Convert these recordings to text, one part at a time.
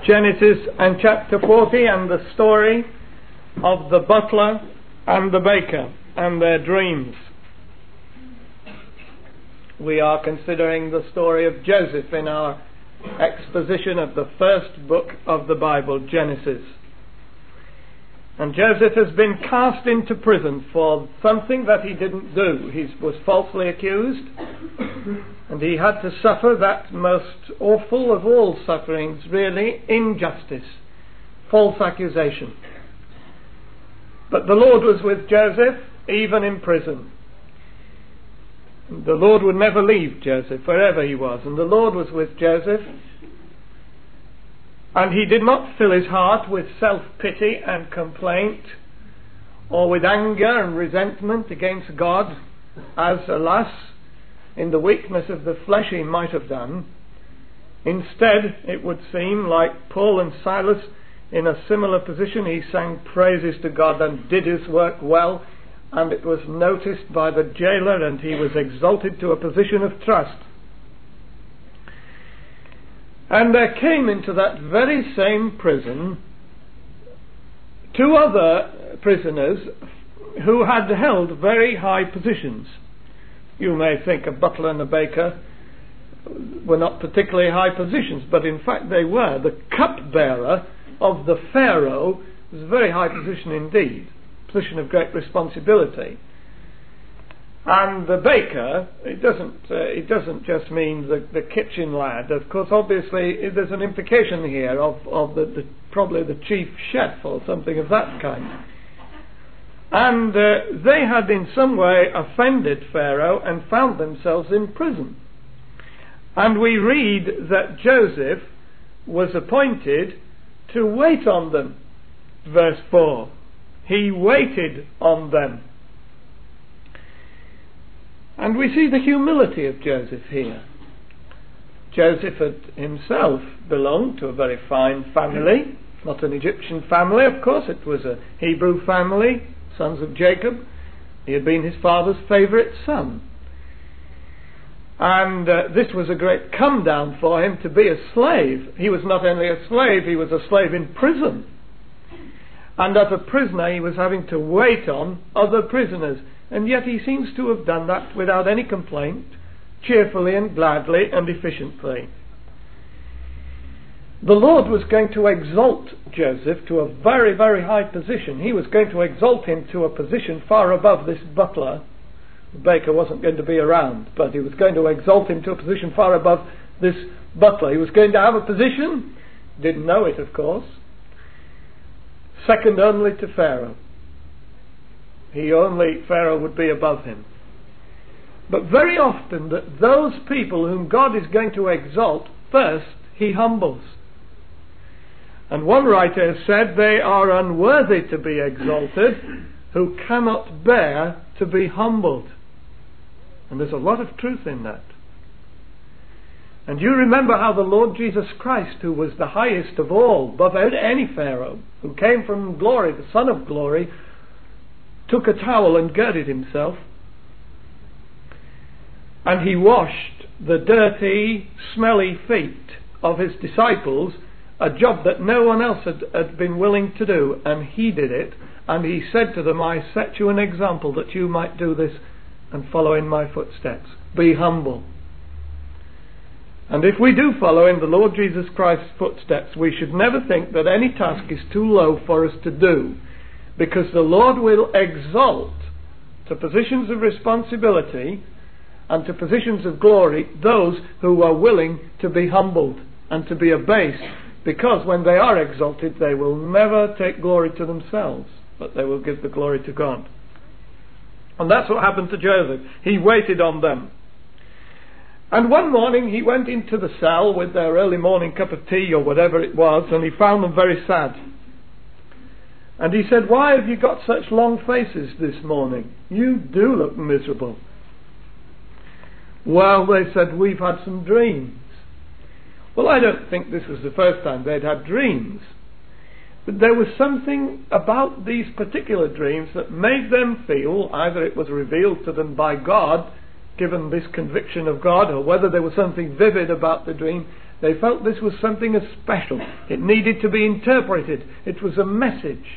Genesis and chapter 40, and the story of the butler and the baker and their dreams. We are considering the story of Joseph in our exposition of the first book of the Bible, Genesis. And Joseph has been cast into prison for something that he didn't do. He was falsely accused, and he had to suffer that most awful of all sufferings, really, injustice, false accusation. But the Lord was with Joseph, even in prison. The Lord would never leave Joseph, wherever he was, and the Lord was with Joseph. And he did not fill his heart with self-pity and complaint, or with anger and resentment against God, as, alas, in the weakness of the flesh he might have done. Instead, it would seem, like Paul and Silas in a similar position, he sang praises to God and did his work well, and it was noticed by the jailer, and he was exalted to a position of trust. And there came into that very same prison two other prisoners who had held very high positions. You may think a butler and a baker were not particularly high positions, but in fact they were. The cupbearer of the Pharaoh was a very high position indeed, a position of great responsibility. And the baker, it doesn't just mean the kitchen lad. Of course, obviously, there's an implication here of probably the chief chef or something of that kind. And they had in some way offended Pharaoh and found themselves in prison. And we read that Joseph was appointed to wait on them. Verse 4. He waited on them. And we see the humility of Joseph here. Joseph had himself belonged to a very fine family, not an Egyptian family, of course. It was a Hebrew family, sons of Jacob. He had been his father's favourite son. And this was a great come down for him to be a slave. He was not only a slave, he was a slave in prison. And as a prisoner he was having to wait on other prisoners. And yet he seems to have done that without any complaint, cheerfully and gladly and efficiently. The Lord was going to exalt Joseph to a very, very high position. He was going to exalt him to a position far above this butler. The baker wasn't going to be around, but he was going to exalt him to a position far above this butler. He was going to have a position, didn't know it of course, second only to Pharaoh. Pharaoh would be above him. But very often that those people whom God is going to exalt, first he humbles. And one writer has said they are unworthy to be exalted who cannot bear to be humbled. And there's a lot of truth in that. And you remember how the Lord Jesus Christ, who was the highest of all, above any Pharaoh, who came from glory, the Son of glory, took a towel and girded himself, and he washed the dirty, smelly feet of his disciples, a job that no one else had been willing to do, and he did it. And he said to them, I set you an example that you might do this and follow in my footsteps. Be humble. And if we do follow in the Lord Jesus Christ's footsteps, we should never think that any task is too low for us to do, because the Lord will exalt to positions of responsibility and to positions of glory those who are willing to be humbled and to be abased, because when they are exalted they will never take glory to themselves, but they will give the glory to God. And that's what happened to Joseph. He waited on them. And one morning he went into the cell with their early morning cup of tea or whatever it was, and he found them very sad. And he said, why have you got such long faces this morning? You do look miserable. Well, they said, we've had some dreams. Well, I don't think this was the first time they'd had dreams. But there was something about these particular dreams that made them feel, either it was revealed to them by God, given this conviction of God, or whether there was something vivid about the dream, They felt this was something special. It needed to be interpreted. It was a message.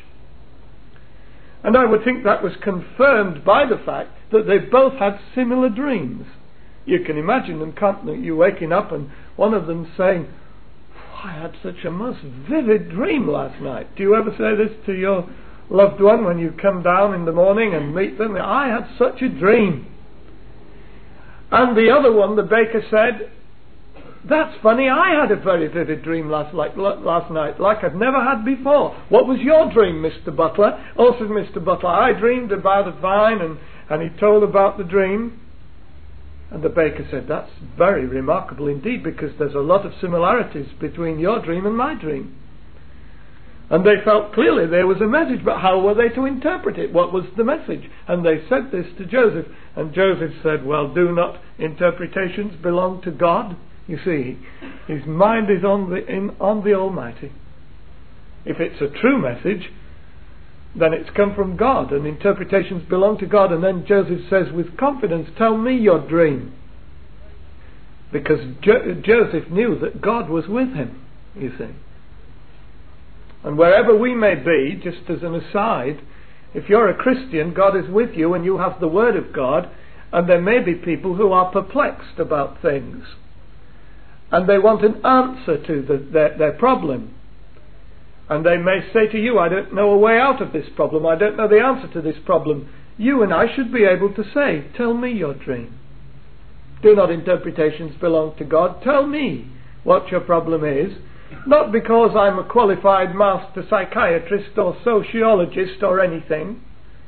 And I would think that was confirmed by the fact that they both had similar dreams. You can imagine them, can't you, waking up and one of them saying, I had such a most vivid dream last night. Do you ever say this to your loved one when you come down in the morning and meet them? I had such a dream. And the other one, the baker, said, that's funny, I had a very vivid dream last night, like I've never had before. What was your dream, Mr. Butler? Oh, said Mr. Butler, I dreamed about a vine, and he told about the dream. And the baker said, that's very remarkable indeed, because there's a lot of similarities between your dream and my dream. And they felt clearly there was a message, but how were they to interpret it? What was the message? And they said this to Joseph, and Joseph said, well, do not interpretations belong to God? You see, his mind is on the Almighty. If it's a true message, then it's come from God, and interpretations belong to God. And then Joseph says with confidence, tell me your dream. Because Joseph knew that God was with him, you see. And wherever we may be, just as an aside, if you're a Christian, God is with you and you have the Word of God, and there may be people who are perplexed about things. And they want an answer to their problem. And they may say to you, I don't know a way out of this problem. I don't know the answer to this problem. You and I should be able to say, tell me your dream. Do not interpretations belong to God? Tell me what your problem is. Not because I'm a qualified master psychiatrist or sociologist or anything.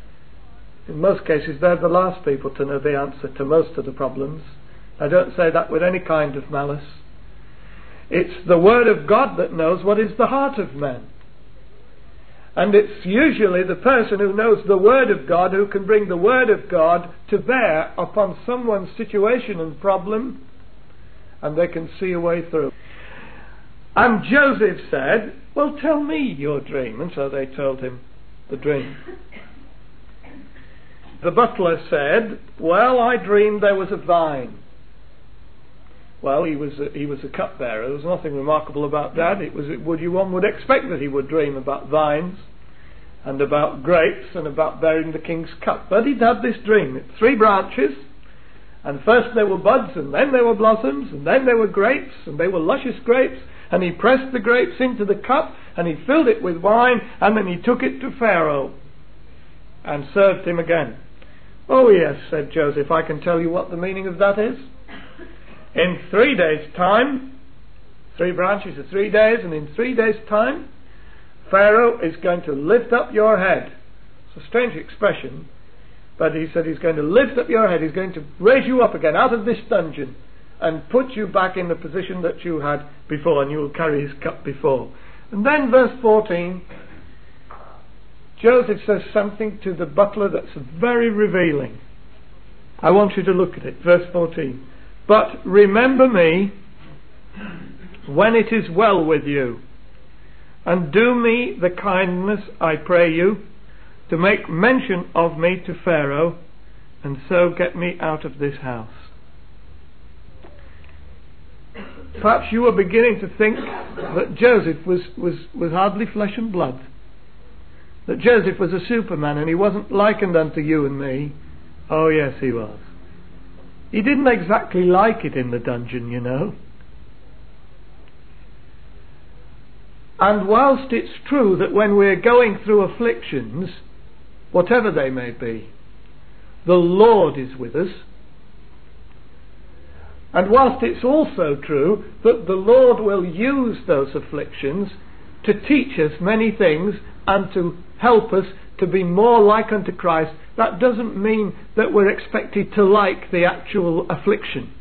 In most cases, they're the last people to know the answer to most of the problems. I don't say that with any kind of malice. It's the Word of God that knows what is the heart of man. And it's usually the person who knows the Word of God who can bring the Word of God to bear upon someone's situation and problem, and they can see a way through. And Joseph said, well, tell me your dream. And so they told him the dream. The butler said, well, I dreamed there was a vine. Well, he was a cupbearer. There was nothing remarkable about that. One would expect that he would dream about vines and about grapes and about bearing the king's cup. But he'd had this dream. 3 branches, and first there were buds, and then there were blossoms, and then there were grapes, and they were luscious grapes, and he pressed the grapes into the cup, and he filled it with wine, and then he took it to Pharaoh and served him again. Oh yes, said Joseph, I can tell you what the meaning of that is. In 3 days' time, 3 branches are 3 days, and in 3 days' time, Pharaoh is going to lift up your head. It's a strange expression, but he said he's going to lift up your head. He's going to raise you up again out of this dungeon and put you back in the position that you had before, and you will carry his cup before. And then verse 14, Joseph says something to the butler that's very revealing. I want you to look at it. Verse 14. But remember me when it is well with you, and do me the kindness, I pray you, to make mention of me to Pharaoh, and so get me out of this house. Perhaps you are beginning to think that Joseph was hardly flesh and blood. That Joseph was a superman and he wasn't likened unto you and me. Oh yes, he was. He didn't exactly like it in the dungeon, you know. And whilst it's true that when we're going through afflictions, whatever they may be, the Lord is with us. And whilst it's also true that the Lord will use those afflictions to teach us many things and to help us to be more like unto Christ, that doesn't mean that we're expected to like the actual affliction.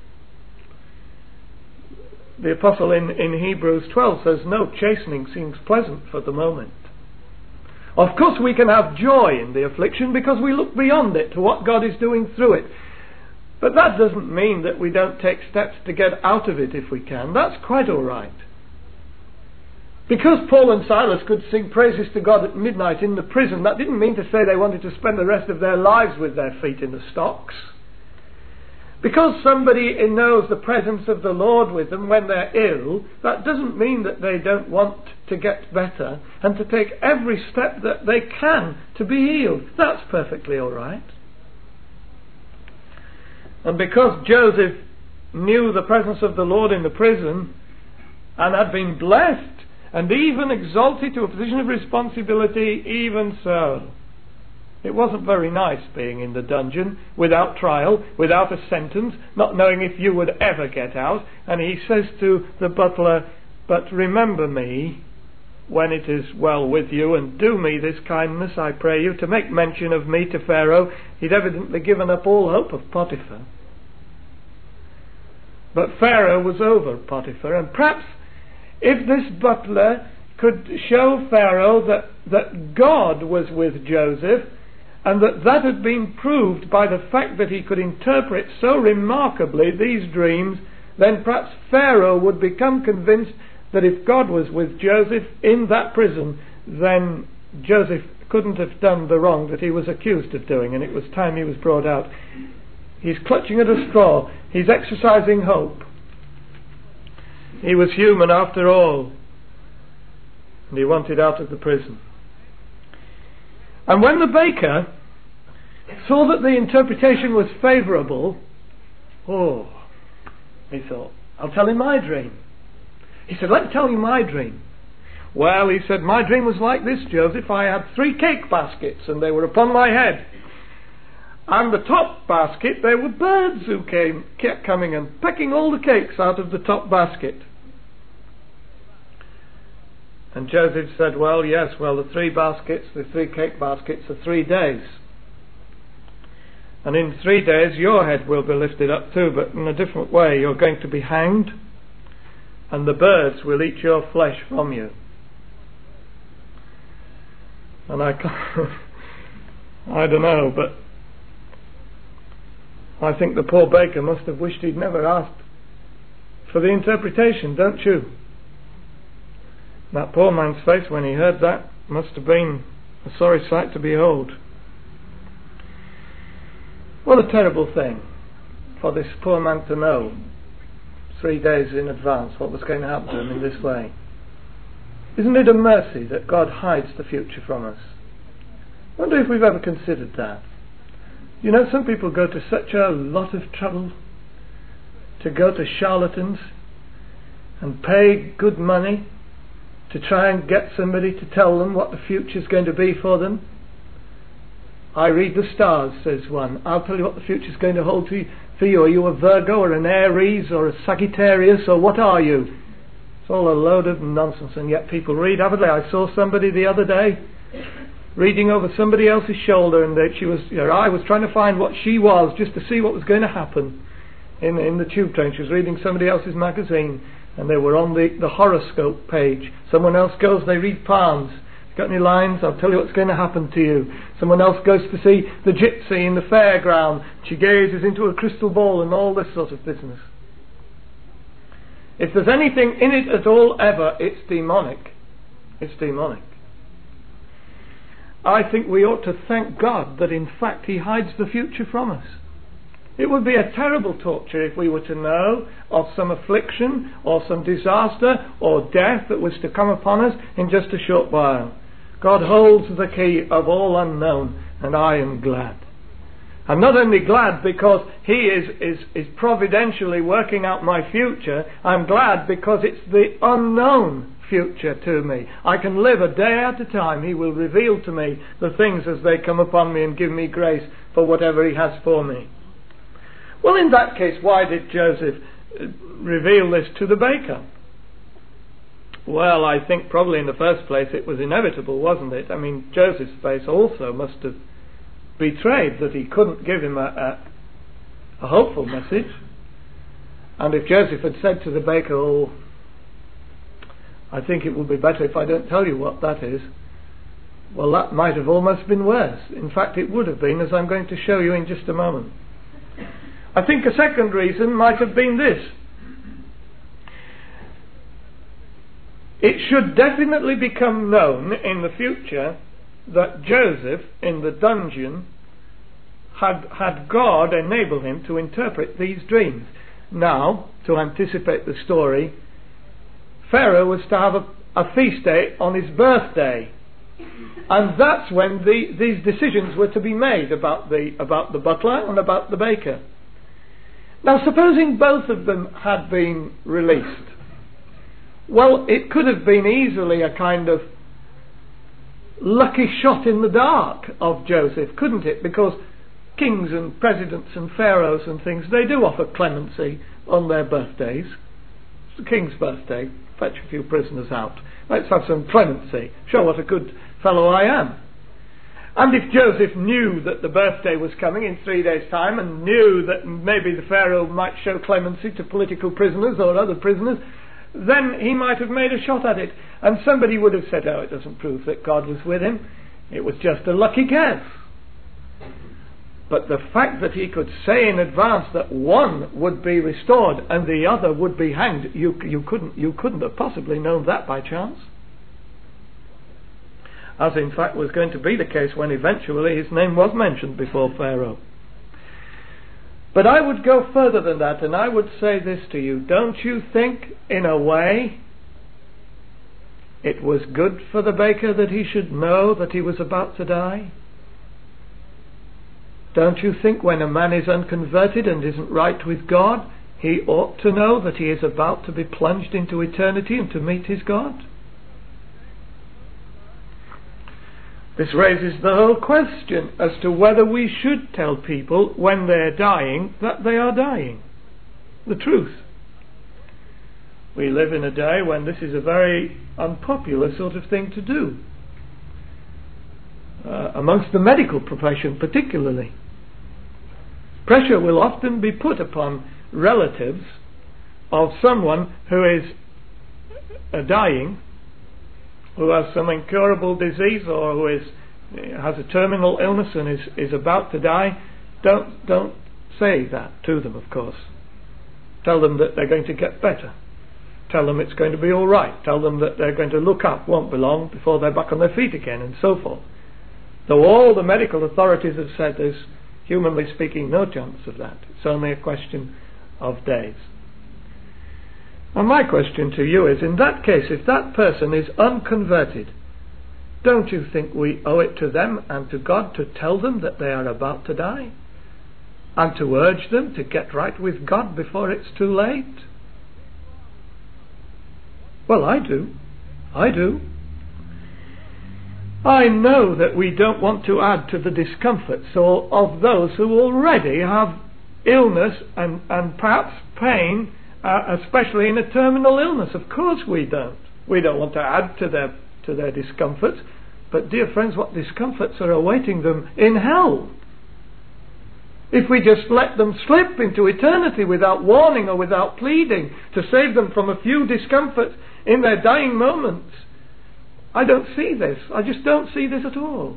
The apostle in Hebrews 12 says, no, chastening seems pleasant for the moment. Of course we can have joy in the affliction because we look beyond it to what God is doing through it. But that doesn't mean that we don't take steps to get out of it if we can. That's quite all right. Because Paul and Silas could sing praises to God at midnight in the prison, that didn't mean to say they wanted to spend the rest of their lives with their feet in the stocks. Because somebody knows the presence of the Lord with them when they're ill, that doesn't mean that they don't want to get better and to take every step that they can to be healed. That's perfectly all right. And because Joseph knew the presence of the Lord in the prison and had been blessed and even exalted to a position of responsibility, even so, it wasn't very nice being in the dungeon without trial, without a sentence, not knowing if you would ever get out. And he says to the butler, "But remember me when it is well with you, and do me this kindness, I pray you, to make mention of me to Pharaoh." He'd evidently given up all hope of Potiphar. But Pharaoh was over Potiphar, and perhaps if this butler could show Pharaoh that God was with Joseph, and that had been proved by the fact that he could interpret so remarkably these dreams, then perhaps Pharaoh would become convinced that if God was with Joseph in that prison, then Joseph couldn't have done the wrong that he was accused of doing, and it was time he was brought out. He's clutching at a straw. He's exercising hope. He was human after all, and he wanted out of the prison. And when the baker saw that the interpretation was favourable, he thought, "I'll tell him my dream." He said, "Let me tell you my dream." "Well," he said, "my dream was like this, Joseph. I had 3 cake baskets, and they were upon my head. And the top basket, there were birds who kept coming and pecking all the cakes out of the top basket." And Joseph said, the 3 cake baskets are 3 days. And in 3 days your head will be lifted up too, but in a different way. You're going to be hanged, and the birds will eat your flesh from you. And I don't know, but I think the poor baker must have wished he'd never asked for the interpretation, don't you? That poor man's face when he heard that must have been a sorry sight to behold. What a terrible thing for this poor man to know 3 days in advance what was going to happen to him in this way. Isn't it a mercy that God hides the future from us? I wonder if we've ever considered that. You know, some people go to such a lot of trouble to go to charlatans and pay good money to try and get somebody to tell them what the future's going to be for them. "I read the stars," says one. "I'll tell you what the future's going to hold for you. Are you a Virgo or an Aries or a Sagittarius, or what are you?" It's all a load of nonsense, and yet people read avidly. I saw somebody the other day reading over somebody else's shoulder, and her eye was trying to find what she was, just to see what was going to happen in the tube train. She was reading somebody else's magazine, and they were on the horoscope page. Someone else goes, they read palms. Got any lines? I'll tell you what's going to happen to you. Someone else goes to see the gypsy in the fairground. She gazes into a crystal ball and all this sort of business. If there's anything in it at all ever, it's demonic. It's demonic. I think we ought to thank God that in fact He hides the future from us. It would be a terrible torture if we were to know of some affliction or some disaster or death that was to come upon us in just a short while. God holds the key of all unknown, and I am glad. I'm not only glad because He is providentially working out my future, I'm glad because it's the unknown future to me. I can live a day at a time. He will reveal to me the things as they come upon me and give me grace for whatever He has for me. Well, in that case, why did Joseph reveal this to the baker? Well, I think probably in the first place it was inevitable, wasn't it? I mean, Joseph's face also must have betrayed that he couldn't give him a hopeful message. And if Joseph had said to the baker, "Oh, I think it would be better if I don't tell you what that is," well, that might have almost been worse. In fact, it would have been, as I'm going to show you in just a moment. I think a second reason might have been this. It should definitely become known in the future that Joseph in the dungeon had God enabled him to interpret these dreams. Now, to anticipate the story, Pharaoh was to have a feast day on his birthday. And that's when these decisions were to be made about the butler and about the baker. Now, supposing both of them had been released, well, it could have been easily a kind of lucky shot in the dark of Joseph, couldn't it? Because kings and presidents and pharaohs and things, they do offer clemency on their birthdays. It's the king's birthday. Fetch a few prisoners out. Let's have some clemency. Show what a good fellow I am. And if Joseph knew that the birthday was coming in 3 days' time, and knew that maybe the Pharaoh might show clemency to political prisoners or other prisoners, then he might have made a shot at it. And somebody would have said, oh, it doesn't prove that God was with him. It was just a lucky guess. But the fact that he could say in advance that one would be restored and the other would be hanged, you couldn't have possibly known that by chance. As in fact was going to be the case when eventually his name was mentioned before Pharaoh. But I would go further than that, and I would say this to you. Don't you think, in a way, it was good for the baker that he should know that he was about to die? Don't you think when a man is unconverted and isn't right with God, he ought to know that he is about to be plunged into eternity and to meet his God? This raises the whole question as to whether we should tell people when they're dying that they are dying. The truth. We live in a day when this is a very unpopular sort of thing to do. Amongst the medical profession particularly. Pressure will often be put upon relatives of someone who is dying, who has some incurable disease or who has a terminal illness and is about to die. Don't say that to them, of course. Tell them that they're going to get better. Tell them it's going to be all right. Tell them that they're going to look up, won't be long before they're back on their feet again, and so forth. Though all the medical authorities have said there's, humanly speaking, no chance of that. It's only a question of days. And my question to you is, in that case, if that person is unconverted, don't you think we owe it to them and to God to tell them that they are about to die? And to urge them to get right with God before it's too late? Well, I do. I do. I know that we don't want to add to the discomforts of those who already have illness and perhaps pain, especially in a terminal illness. Of course we don't. We don't want to add to their discomforts. But dear friends, what discomforts are awaiting them in hell? If we just let them slip into eternity without warning or without pleading to save them from a few discomforts in their dying moments. I don't see this. I just don't see this at all.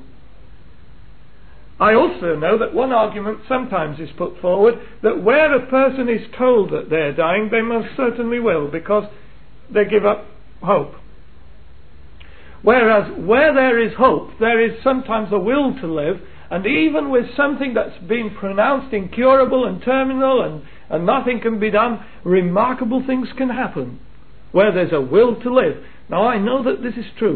I also know that one argument sometimes is put forward that where a person is told that they're dying, they most certainly will, because they give up hope. Whereas where there is hope, there is sometimes a will to live, and even with something that's been pronounced incurable and terminal and nothing can be done, remarkable things can happen where there's a will to live. Now I know that this is true.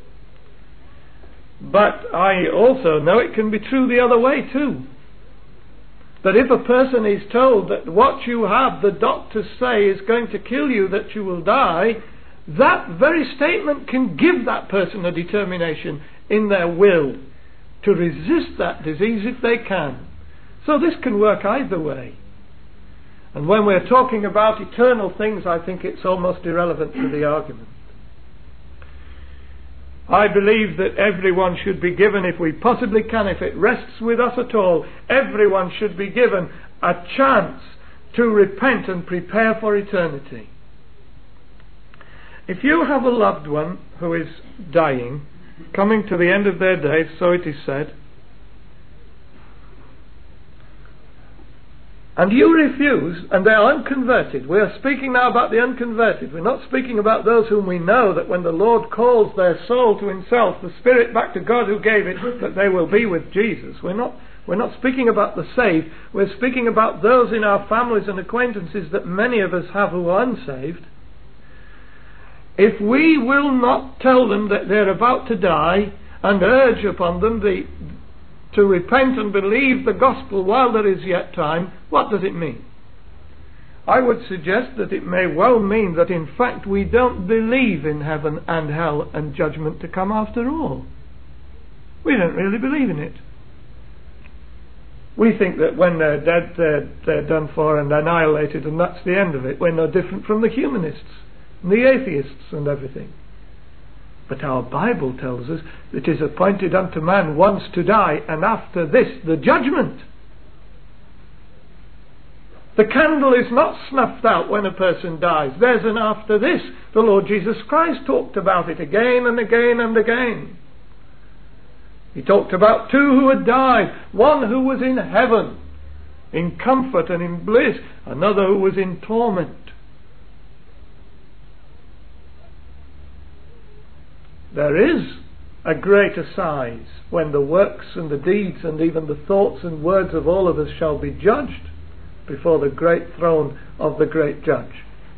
But I also know it can be true the other way too. That if a person is told that what you have, the doctors say, is going to kill you, that you will die, that very statement can give that person a determination in their will to resist that disease if they can. So this can work either way. And when we're talking about eternal things, I think it's almost irrelevant to the argument. I believe that everyone should be given, if we possibly can, if it rests with us at all, everyone should be given a chance to repent and prepare for eternity. If you have a loved one who is dying, coming to the end of their days, so it is said, and you refuse, and they are unconverted. We are speaking now about the unconverted. We're not speaking about those whom we know that when the Lord calls their soul to himself, the spirit back to God who gave it, that they will be with Jesus. We're not We're not speaking about the saved. We're speaking about those in our families and acquaintances that many of us have who are unsaved. If we will not tell them that they're about to die and urge upon them to repent and believe the gospel while there is yet time, what does it mean? I would suggest that it may well mean that in fact we don't believe in heaven and hell and judgment to come after all. We don't really believe in it. We think that when they're dead, they're done for and annihilated, and that's the end of it. We're no different from the humanists and the atheists and everything. But our Bible tells us that it is appointed unto man once to die, and after this the judgment. The candle is not snuffed out when a person dies. There's an after this. The Lord Jesus Christ talked about it again and again and again. He talked about two who had died. One who was in heaven, in comfort and in bliss. Another who was in torment. There is a greater size when the works and the deeds and even the thoughts and words of all of us shall be judged before the great throne of the great judge.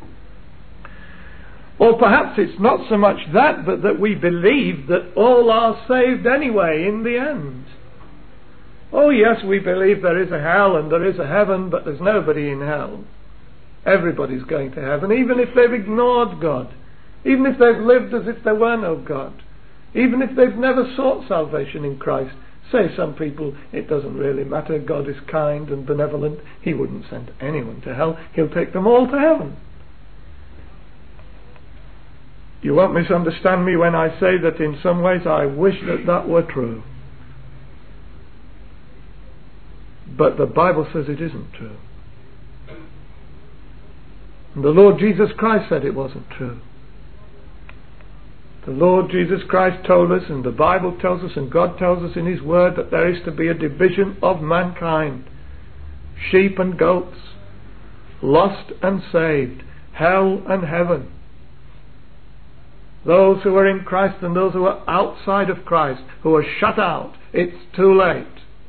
Or perhaps it's not so much that, but that we believe that all are saved anyway in the end. Oh yes, we believe there is a hell and there is a heaven, but there's nobody in hell. Everybody's going to heaven, even if they've ignored God. Even if they've lived as if there were no God. Even if they've never sought salvation in Christ. Say some people, it doesn't really matter, God is kind and benevolent. He wouldn't send anyone to hell. He'll take them all to heaven. You won't misunderstand me when I say that in some ways I wish that that were true. But the Bible says it isn't true. And the Lord Jesus Christ said it wasn't true. The Lord Jesus Christ told us, and the Bible tells us, and God tells us in His Word, that there is to be a division of mankind. Sheep and goats, lost and saved, hell and heaven. Those who are in Christ and those who are outside of Christ, who are shut out. It's too late.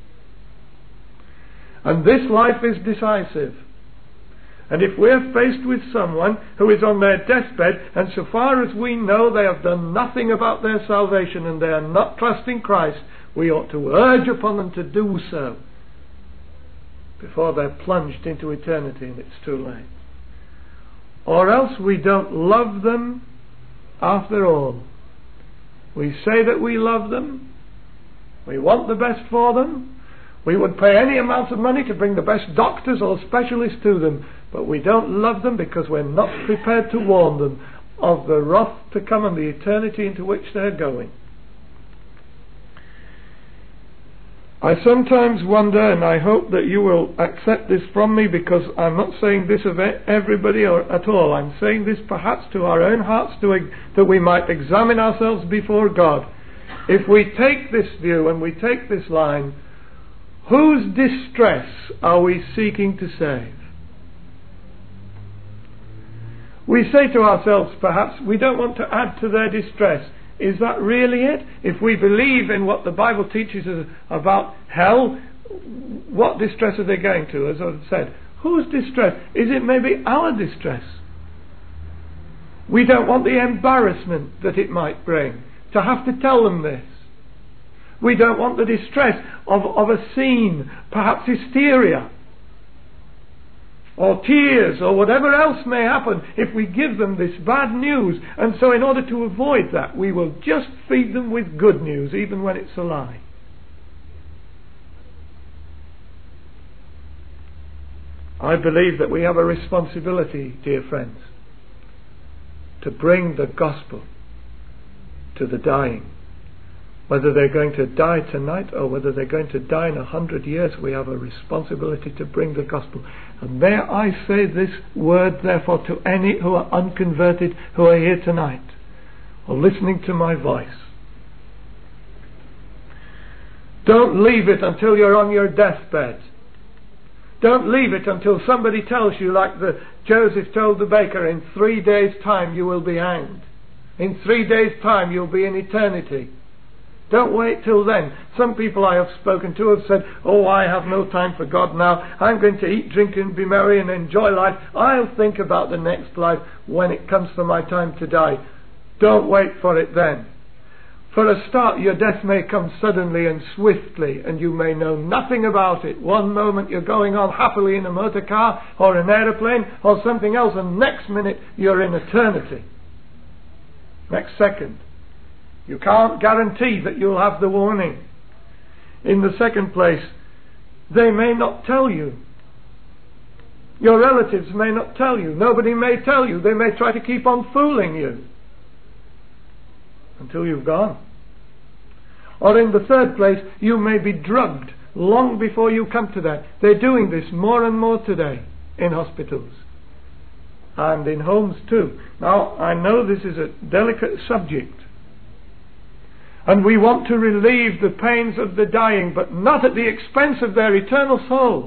And this life is decisive. And if we're faced with someone who is on their deathbed, and so far as we know they have done nothing about their salvation and they are not trusting Christ, we ought to urge upon them to do so before they're plunged into eternity and it's too late. Or else we don't love them after all. We say that we love them, we want the best for them, we would pay any amount of money to bring the best doctors or specialists to them, but we don't love them because we're not prepared to warn them of the wrath to come and the eternity into which they're going. I sometimes wonder, and I hope that you will accept this from me, because I'm not saying this of everybody or at all. I'm saying this perhaps to our own hearts, that we might examine ourselves before God. If we take this view and we take this line, whose distress are we seeking to save? We say to ourselves, perhaps, we don't want to add to their distress. Is that really it? If we believe in what the Bible teaches us about hell, what distress are they going to? As I've said, whose distress? Is it maybe our distress? We don't want the embarrassment that it might bring to have to tell them this. We don't want the distress of a scene, perhaps hysteria, or tears, or whatever else may happen if we give them this bad news. And so in order to avoid that, we will just feed them with good news, even when it's a lie. I believe that we have a responsibility, dear friends, to bring the gospel to the dying. Whether they're going to die tonight or whether they're going to die in 100 years, we have a responsibility to bring the gospel. And may I say this word, therefore, to any who are unconverted, who are here tonight, or listening to my voice. Don't leave it until you're on your deathbed. Don't leave it until somebody tells you, like Joseph told the baker, in 3 days' time you will be hanged. In 3 days' time you'll be in eternity. Don't wait till then. Some people I have spoken to have said, oh, I have no time for God now. I'm going to eat, drink and be merry and enjoy life. I'll think about the next life when it comes for my time to die. Don't wait for it then. For a start, your death may come suddenly and swiftly, and you may know nothing about it. One moment you're going on happily in a motor car or an aeroplane or something else, and next minute you're in eternity. Next second. You can't guarantee that you'll have the warning. In the second place, they may not tell you. Your relatives may not tell you. Nobody may tell you. They may try to keep on fooling you until you've gone. Or in the third place, you may be drugged long before you come to that. They're doing this more and more today in hospitals and in homes too. Now, I know this is a delicate subject, and we want to relieve the pains of the dying, but not at the expense of their eternal soul.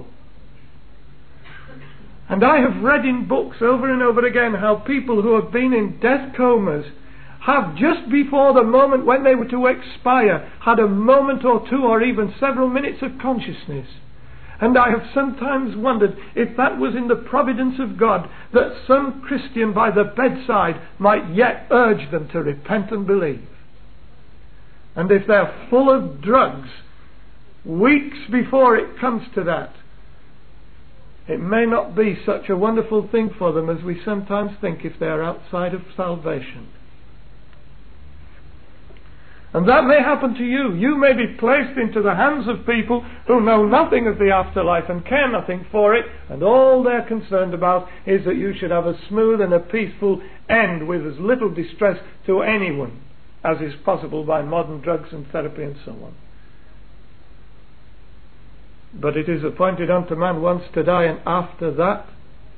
And I have read in books over and over again how people who have been in death comas have, just before the moment when they were to expire, had a moment or two or even several minutes of consciousness. And I have sometimes wondered if that was in the providence of God, that some Christian by the bedside might yet urge them to repent and believe. And if they're full of drugs, weeks before it comes to that, it may not be such a wonderful thing for them as we sometimes think if they're outside of salvation. And that may happen to you. You may be placed into the hands of people who know nothing of the afterlife and care nothing for it, and all they're concerned about is that you should have a smooth and a peaceful end with as little distress to anyone as is possible by modern drugs and therapy and so on. But it is appointed unto man once to die, and after that,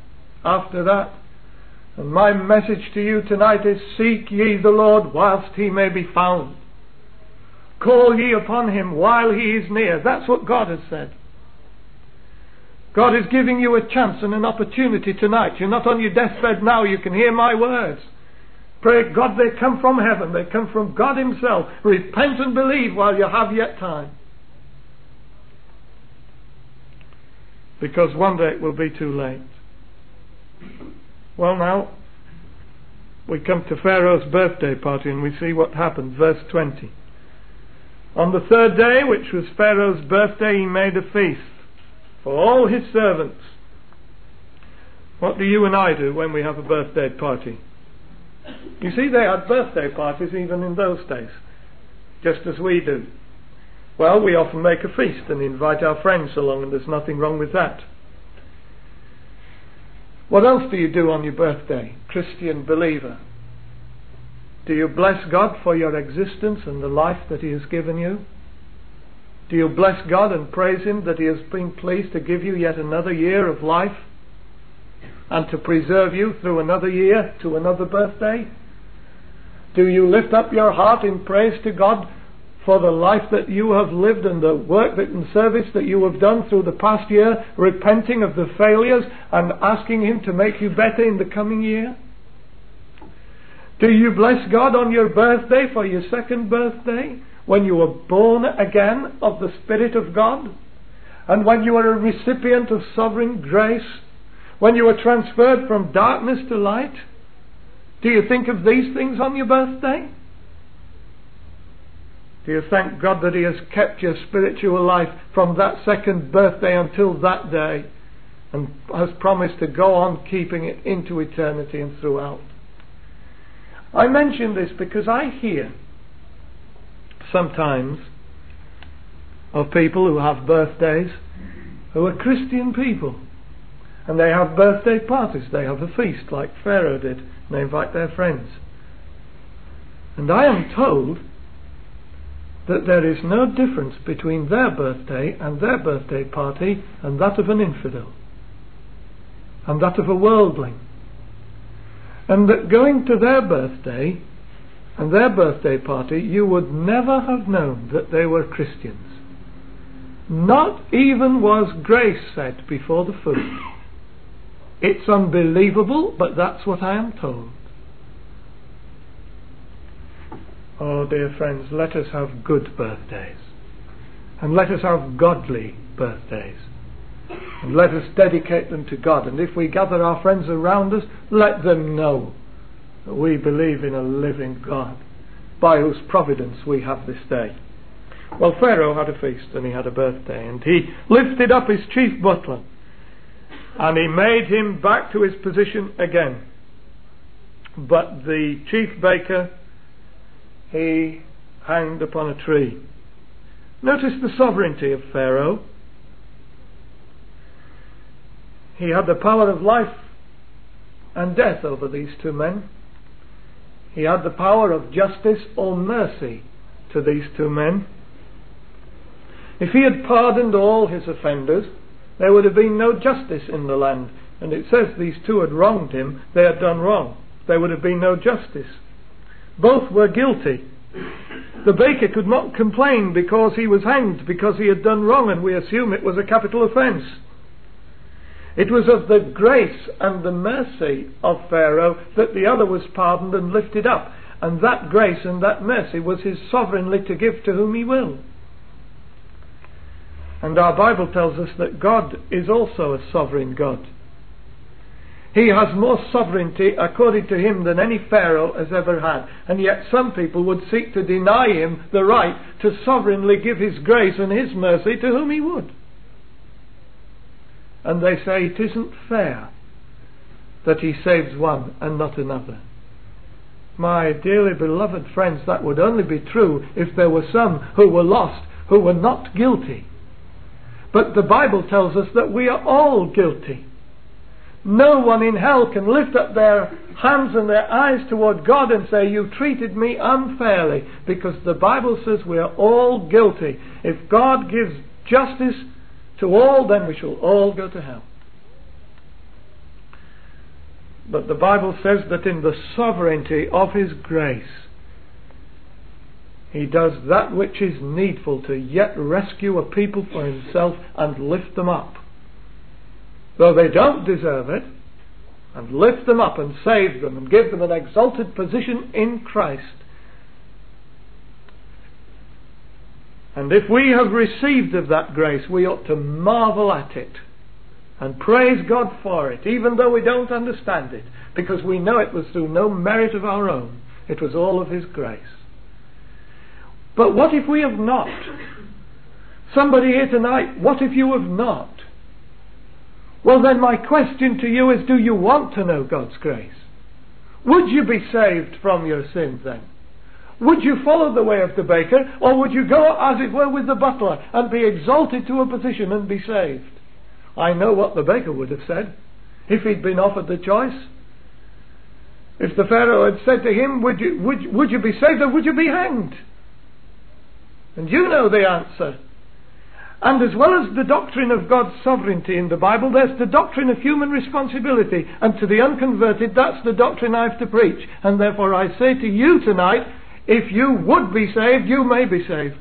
and my message to you tonight is, seek ye the Lord whilst he may be found. Call ye upon him while he is near. That's what God has said. God is giving you a chance and an opportunity tonight. You're not on your deathbed now. You can hear my words. Pray God, they come from heaven. They come from God himself. Repent and believe while you have yet time. Because one day it will be too late. Well, now, we come to Pharaoh's birthday party and we see what happened. Verse 20. On the third day, which was Pharaoh's birthday, he made a feast for all his servants. What do you and I do when we have a birthday party? You see, they had birthday parties even in those days, just as we do. Well, we often make a feast and invite our friends along, and there's nothing wrong with that. What else do you do on your birthday, Christian believer? Do you bless God for your existence and the life that he has given you? Do you bless God and praise him that he has been pleased to give you yet another year of life and to preserve you through another year to another birthday? Do you lift up your heart in praise to God for the life that you have lived and the work and service that you have done through the past year, repenting of the failures and asking him to make you better in the coming year? Do you bless God on your birthday for your second birthday, when you were born again of the Spirit of God, and when you are a recipient of sovereign grace, when you are transferred from darkness to light? Do you think of these things on your birthday? Do you thank God that he has kept your spiritual life from that second birthday until that day, and has promised to go on keeping it into eternity and throughout? I mention this because I hear sometimes of people who have birthdays who are Christian people, and they have birthday parties. They have a feast like Pharaoh did, and they invite their friends. And I am told that there is no difference between their birthday and their birthday party and that of an infidel and that of a worldling. And that going to their birthday and their birthday party, you would never have known that they were Christians. Not even was grace said before the food. It's unbelievable, but that's what I am told. Oh, dear friends, let us have good birthdays. And let us have godly birthdays. And let us dedicate them to God. And if we gather our friends around us, let them know that we believe in a living God, by whose providence we have this day. Well, Pharaoh had a feast and he had a birthday, and he lifted up his chief butler and he made him back to his position again. But the chief baker he hanged upon a tree. Notice the sovereignty of Pharaoh. He had the power of life and death over these two men. He had the power of justice or mercy to these two men. If he had pardoned all his offenders, there would have been no justice in the land. And it says these two had wronged him, they had done wrong. There would have been no justice. Both were guilty. The baker could not complain because he was hanged, because he had done wrong, and we assume it was a capital offence. It was of the grace and the mercy of Pharaoh that the other was pardoned and lifted up. And that grace and that mercy was his sovereignly to give to whom he will. And our Bible tells us that God is also a sovereign God. He has more sovereignty according to him than any Pharaoh has ever had. And yet some people would seek to deny him the right to sovereignly give his grace and his mercy to whom he would. And they say it isn't fair that he saves one and not another. My dearly beloved friends, that would only be true if there were some who were lost, who were not guilty. But the Bible tells us that we are all guilty. No one in hell can lift up their hands and their eyes toward God and say, you treated me unfairly, because the Bible says we are all guilty. If God gives justice to all, then we shall all go to hell. But the Bible says that in the sovereignty of his grace, he does that which is needful to yet rescue a people for himself and lift them up, though they don't deserve it, and lift them up and save them and give them an exalted position in Christ. And if we have received of that grace, we ought to marvel at it and praise God for it, even though we don't understand it, because we know it was through no merit of our own. It was all of his grace. But what if we have not? Somebody here tonight, what if you have not? Well, then my question to you is, do you want to know God's grace? Would you be saved from your sins then? Would you follow the way of the baker, or would you go, as it were, with the butler and be exalted to a position and be saved? I know what the baker would have said if he'd been offered the choice. If the Pharaoh had said to him, would you be saved, or would you be hanged? And you know the answer. And as well as the doctrine of God's sovereignty in the Bible, there's the doctrine of human responsibility. And to the unconverted, that's the doctrine I have to preach. And therefore I say to you tonight, if you would be saved, you may be saved.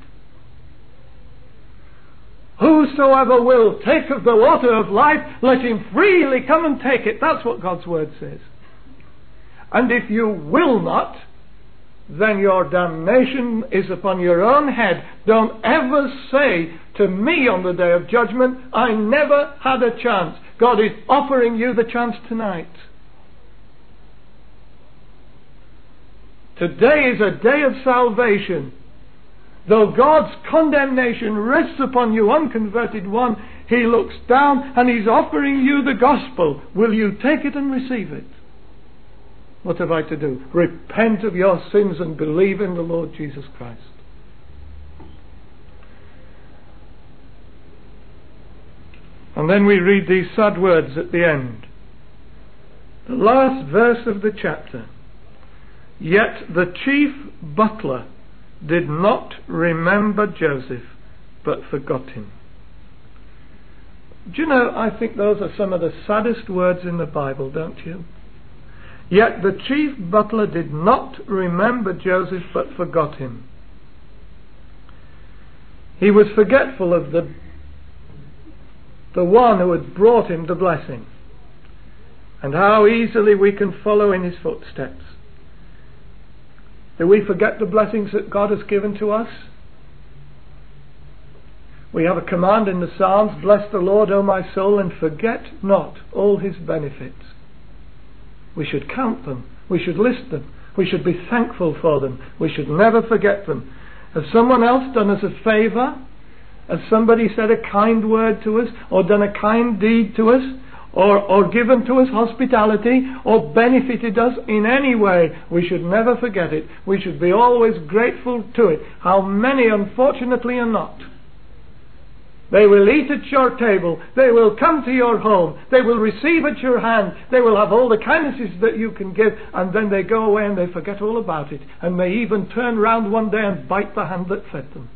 Whosoever will take of the water of life, let him freely come and take it. That's what God's word says. And if you will not, then your damnation is upon your own head. Don't ever say to me on the day of judgment, I never had a chance. God is offering you the chance tonight. Today is a day of salvation. Though God's condemnation rests upon you, unconverted one, he looks down and he's offering you the gospel. Will you take it and receive it? What have I to do? Repent of your sins and believe in the Lord Jesus Christ. And then we read these sad words at the end. The last verse of the chapter. Yet the chief butler did not remember Joseph, but forgot him. Do you know, I think those are some of the saddest words in the Bible, don't you? Yet the chief butler did not remember Joseph, but forgot him. He was forgetful of the one who had brought him the blessing, and how easily we can follow in his footsteps. Do we forget the blessings that God has given to us? We have a command in the Psalms, bless the Lord, O my soul, and forget not all his benefits. We should count them. We should list them. We should be thankful for them. We should never forget them. Has someone else done us a favour? Has somebody said a kind word to us, or done a kind deed to us, or given to us hospitality, or benefited us in any way? We should never forget it. We should be always grateful to it. How many, unfortunately, are not? They will eat at your table. They will come to your home. They will receive at your hand. They will have all the kindnesses that you can give, and then they go away and they forget all about it, and may even turn round one day and bite the hand that fed them.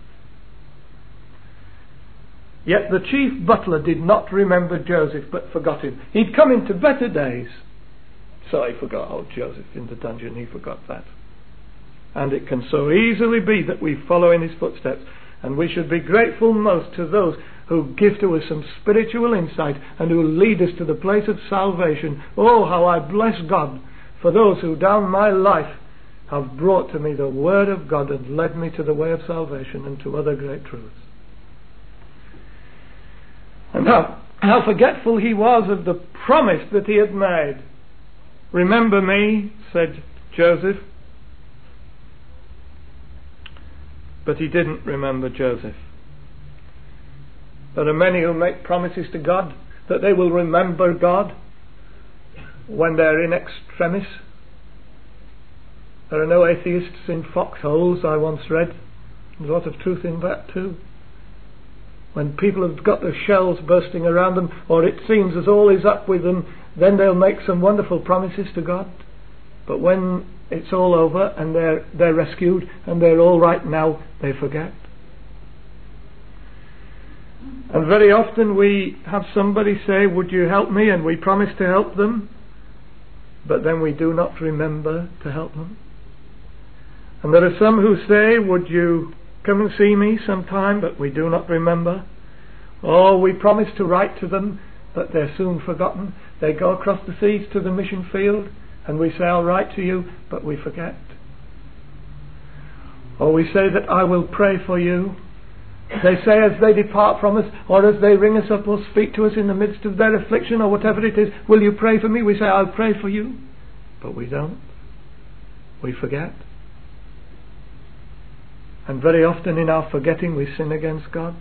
Yet the chief butler did not remember Joseph, but forgot him. He'd come into better days, so he forgot old Joseph in the dungeon. He forgot that. And it can so easily be that we follow in his footsteps. And we should be grateful most to those who give to us some spiritual insight and who lead us to the place of salvation. Oh, how I bless God for those who down my life have brought to me the Word of God and led me to the way of salvation and to other great truths. And how forgetful he was of the promise that he had made. Remember me, said Joseph. But he didn't remember Joseph. There are many who make promises to God that they will remember God when they're in extremis. There are no atheists in foxholes, I once read. There's a lot of truth in that too. When people have got their shells bursting around them, or it seems as all is up with them, then they'll make some wonderful promises to God. But when it's all over and they're rescued and they're all right now, they forget. And very often we have somebody say, would you help me? And we promise to help them, but then we do not remember to help them. And there are some who say, would you come and see me sometime? But we do not remember. Oh, we promise to write to them, but they're soon forgotten. They go across the seas to the mission field, and we say, I'll write to you, but we forget. Or we say that I will pray for you. They say as they depart from us, or as they ring us up or speak to us in the midst of their affliction or whatever it is, will you pray for me? We say, I'll pray for you. But we don't. We forget. And very often in our forgetting we sin against God.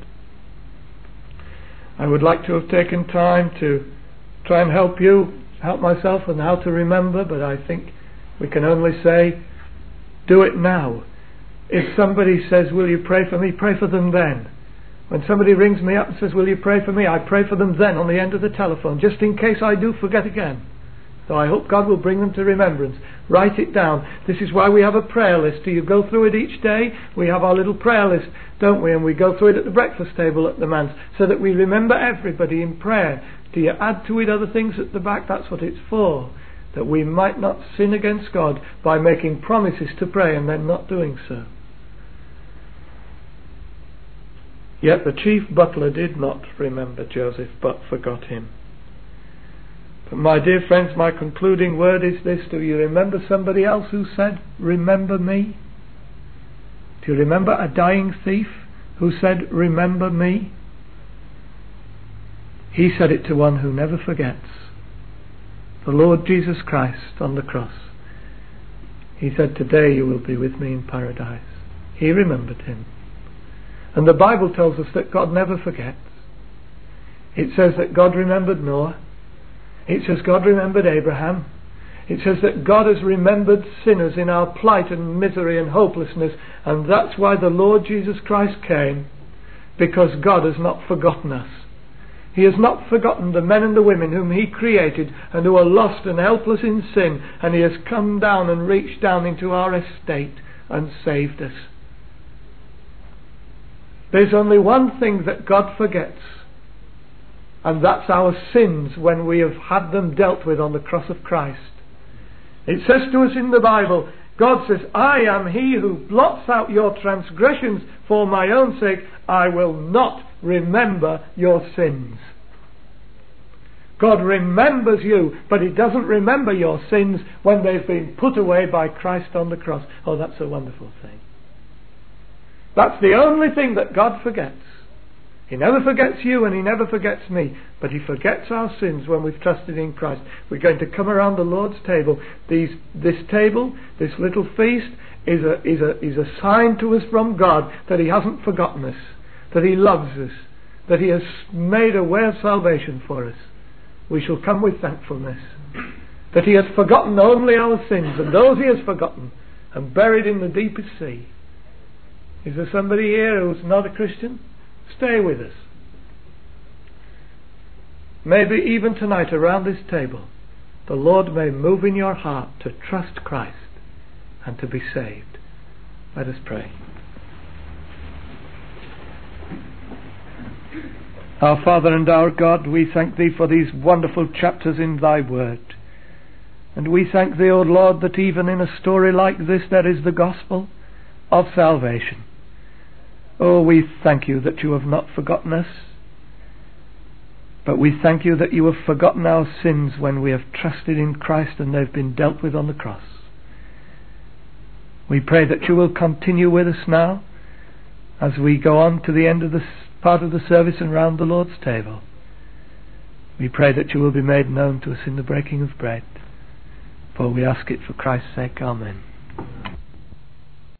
I would like to have taken time to try and help myself and how to remember, but I think we can only say, do it now. If somebody says, will you pray for me? Pray for them then. When somebody rings me up and says, will you pray for me? I pray for them then on the end of the telephone, just in case I do forget again. So I hope God will bring them to remembrance. Write it down. This is why we have a prayer list. Do you go through it each day? We have our little prayer list, don't we? And we go through it at the breakfast table at the manse, so that we remember everybody in prayer. Do you add to it other things at the back? That's what it's for. That we might not sin against God by making promises to pray and then not doing so. Yet the chief butler did not remember Joseph, but forgot him. But my dear friends, my concluding word is this. Do you remember somebody else who said, remember me? Do you remember a dying thief who said, remember me? He said it to one who never forgets. The Lord Jesus Christ on the cross. He said, today you will be with me in paradise. He remembered him. And the Bible tells us that God never forgets. It says that God remembered Noah. It says God remembered Abraham. It says that God has remembered sinners in our plight and misery and hopelessness. And that's why the Lord Jesus Christ came. Because God has not forgotten us. He has not forgotten the men and the women whom He created and who are lost and helpless in sin. And He has come down and reached down into our estate and saved us. There's only one thing that God forgets, and that's our sins when we have had them dealt with on the cross of Christ. It says to us in the Bible, God says, I am He who blots out your transgressions for my own sake. I will not remember your sins. God remembers you, but He doesn't remember your sins when they've been put away by Christ on the cross. Oh, that's a wonderful thing. That's the only thing that God forgets. He never forgets you and He never forgets me, but He forgets our sins when we've trusted in Christ. We're going to come around the Lord's table. This table, this little feast, is a sign to us from God that He hasn't forgotten us, that He loves us, that He has made a way of salvation for us. We shall come with thankfulness that He has forgotten only our sins, and those He has forgotten and buried in the deepest sea. Is there somebody here who's not a Christian? Stay with us. Maybe even tonight around this table the Lord may move in your heart to trust Christ and to be saved. Let us pray. Our Father and our God, we thank Thee for these wonderful chapters in Thy Word. And we thank Thee, O Lord, that even in a story like this there is the gospel of salvation. Oh, we thank You that You have not forgotten us, but we thank You that You have forgotten our sins when we have trusted in Christ and they've been dealt with on the cross. We pray that You will continue with us now as we go on to the end of this part of the service and round the Lord's table. We pray that You will be made known to us in the breaking of bread, for we ask it for Christ's sake. Amen.